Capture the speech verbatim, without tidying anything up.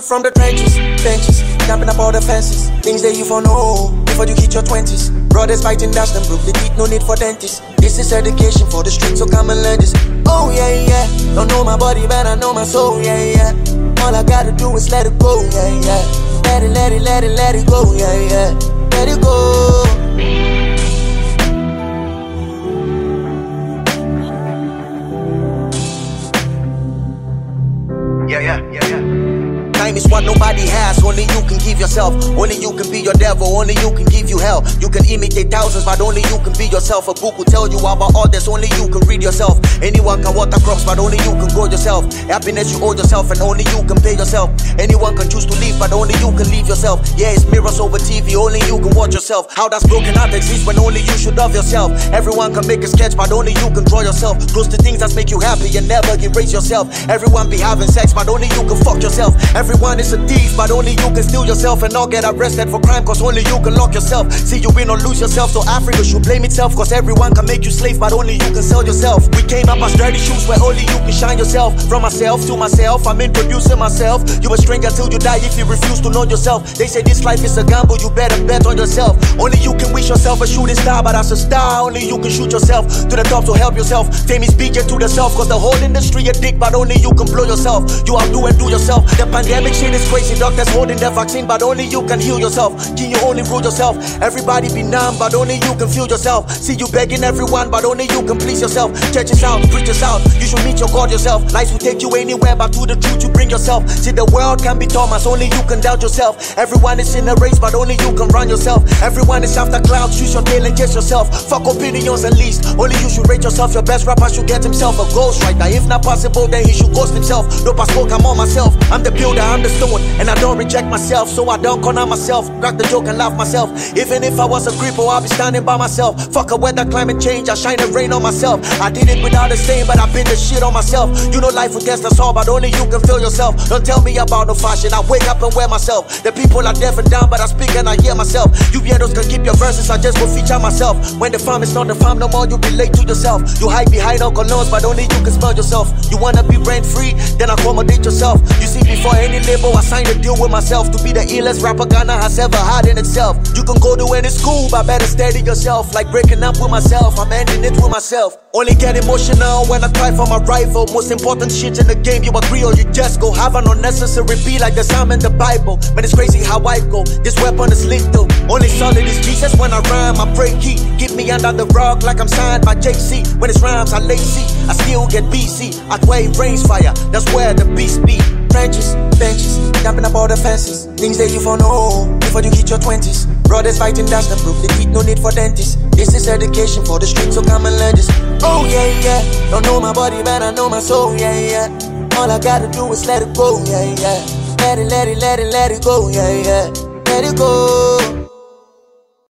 from the trenches, benches, jumping up all the fences. Things that you for know before you hit your twenties. Brothers fighting dust and broke the teeth, no need for dentists. This is education for the streets, so come and learn this. Oh yeah, yeah. Don't know my body, but I know my soul, yeah, yeah. All I gotta do is let it go, yeah, yeah. Let it, let it, let it, let it go, yeah, yeah. Let it go. Yeah, yeah, yeah, yeah. Time is what nobody has, only you can give yourself. Only you can be your devil, only you can give you hell. You can imitate thousands, but only you can be yourself. A book will tell you about others, only you can read yourself. Anyone can water crops, but only you can grow yourself. Happiness you owe yourself, and only you can pay yourself. Anyone can choose to leave, but only you can leave yourself. Yeah, it's mirrors over T V, only you can watch yourself. How does broken art exist when only you should love yourself? Everyone can make a sketch, but only you can draw yourself. Close to things that make you happy and never erase yourself. Everyone be having sex, but only you can fuck yourself. Everyone is a thief, but only you can steal yourself and not get arrested for crime, cause only you can lock yourself. See you win or lose yourself, so Africa should blame itself, cause everyone can make you slave, but only you can sell yourself. We came up as dirty shoes where only you can shine yourself. From myself to myself, I'm introducing myself. You a stranger till you die if you refuse to know yourself. They say this life is a gamble, you better bet on yourself. Only you can wish yourself a shooting star, but as a star, only you can shoot yourself to the top, so help yourself. Fame is speaking to the self, cause the whole industry a dick, but only you can blow yourself. You outdo and do yourself. The pandemic shit is crazy, doctors holding the vaccine, but only you can heal yourself. Can you only rule yourself? Everybody be numb, but only you can feel yourself. See you begging everyone, but only you can please yourself. Churches out, preachers out, you should meet your God yourself. Life will take you anywhere, but to the truth you bring yourself. See the world can be Thomas, only you can doubt yourself. Everyone is in a race, but only you can run yourself. Everyone is after clouds, choose your tail and chase yourself. Fuck opinions at least, only you should rate yourself. Your best rapper should get himself a ghostwriter. If not possible, then he should ghost himself. Dope I spoke, I'm on myself. I'm the builder, I'm the stone, and I don't reject myself, so I don't corner myself. Crack the joke and laugh myself. Even if I was a cripple, I'll be standing by myself. Fuck a weather, climate change, I shine the rain on myself. I did it without a stain, but I been the shit on myself. You know life will test us all, but only you can feel yourself. Don't tell me about no fashion, I wake up and wear myself. The people are deaf and dumb, but I speak and I hear myself. You weirdos can keep your verses, I just go feature myself. When the farm is not the farm no more, you relate to yourself. You hide behind Uncle Nose, but only you can smell yourself. You wanna be rent free, then accommodate yourself. You see, before any label, I signed a deal with myself to be the illest rapper Ghana has ever had in itself. You can go to any school, but better steady yourself. Like breaking up with myself, I'm ending it with myself. Only get emotional when I cry for my rival. Most important shit in the game, you agree or you just go. Have an unnecessary beat like the psalm in the Bible. Man, it's crazy how I go, this weapon is lethal. Only solid is Jesus when I rhyme, I pray heat. Keep me under the rock like I'm signed by J C. When it's rhymes, I lazy, I still get B C. I where it rains fire, that's where the beast be. Trenches, benches, jumping up all the fences. Things that you for know before you hit your twenties. Brothers fighting dust and broke the teeth, no need for dentists. This is education for the streets, so come and learn this. Oh yeah, yeah. Don't know my body, but I know my soul, yeah, yeah. All I gotta do is let it go, yeah, yeah. Let it, let it, let it, let it go, yeah, yeah. Let it go.